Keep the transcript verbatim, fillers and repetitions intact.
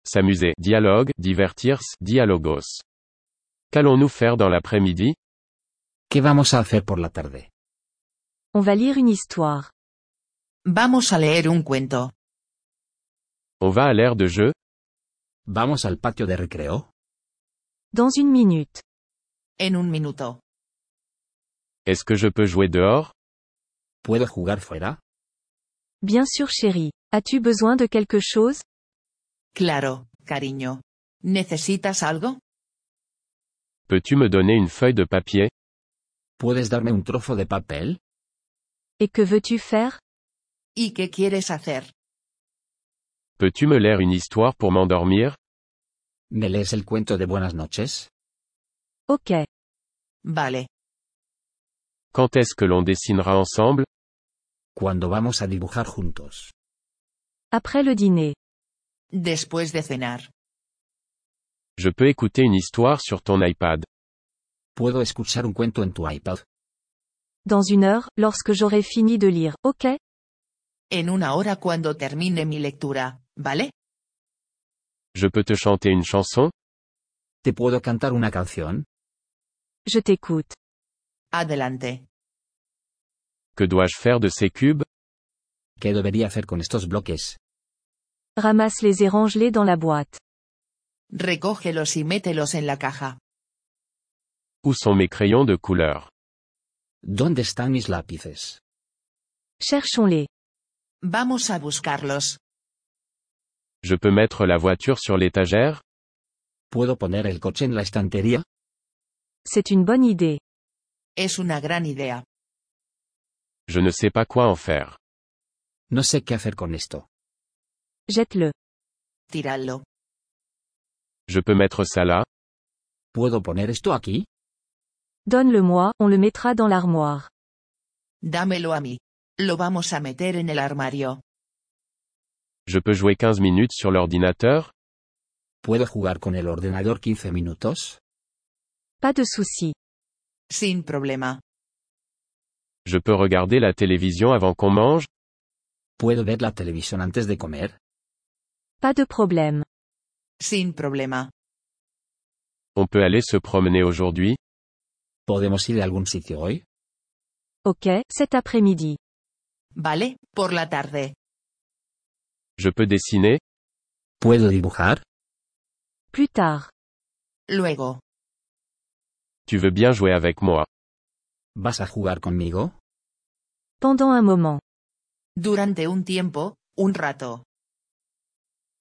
s'amuser, dialogue, divertirse, dialogos. Qu'allons-nous faire dans l'après-midi? ¿Qué vamos a hacer por la tarde? On va lire une histoire. Vamos a leer un cuento. On va à l'aire de jeu? ¿Vamos al patio de recreo? Dans une minute. En un minuto. Est-ce que je peux jouer dehors? ¿Puedo jugar fuera? Bien sûr chérie. As-tu besoin de quelque chose? Claro, cariño. ¿Necesitas algo? Peux-tu me donner une feuille de papier? ¿Puedes darme un trozo de papel? Et que veux-tu faire? ¿Y qué quieres hacer? Peux-tu me lire une histoire pour m'endormir? ¿Me lees el cuento de buenas noches? Ok. Vale. Quand est-ce que l'on dessinera ensemble? ¿Cuándo vamos a dibujar juntos? Après le dîner. Después de cenar. Je peux écouter une histoire sur ton iPad. ¿Puedo escuchar un cuento en tu iPad? Dans une heure, lorsque j'aurai fini de lire, ok? En una hora cuando termine mi lectura, ¿vale? Je peux te chanter une chanson? ¿Te puedo cantar una canción? Je t'écoute. Adelante. Que dois-je faire de ces cubes? ¿Qué debería hacer con estos bloques? Ramasse-les et range-les dans la boîte. Recógelos y mételos en la caja. Où sont mes crayons de couleur? ¿Dónde están mis lápices? Cherchons-les. Vamos a buscarlos. Je peux mettre la voiture sur l'étagère? ¿Puedo poner el coche en la estantería? C'est une bonne idée. Es una gran idea. Je ne sais pas quoi en faire. No sé qué hacer con esto. Jette-le. Tíradlo. Je peux mettre ça là? ¿Puedo poner esto aquí? Donne-le-moi, on le mettra dans l'armoire. Dámelo a mí. Lo vamos a meter en el armario. Je peux jouer quinze minutes sur l'ordinateur? ¿Puedo jugar con el ordenador quince minutos? Pas de souci. Sin problema. Je peux regarder la télévision avant qu'on mange? ¿Puedo ver la televisión antes de comer? Pas de problème. Sin problema. On peut aller se promener aujourd'hui? ¿Podemos ir a algún sitio hoy? Ok, cet après-midi. Vale, por la tarde. Je peux dessiner? ¿Puedo dibujar? Plus tard. Luego. Tu veux bien jouer avec moi? ¿Vas a jugar conmigo? Pendant un moment. Durante un tiempo, un rato.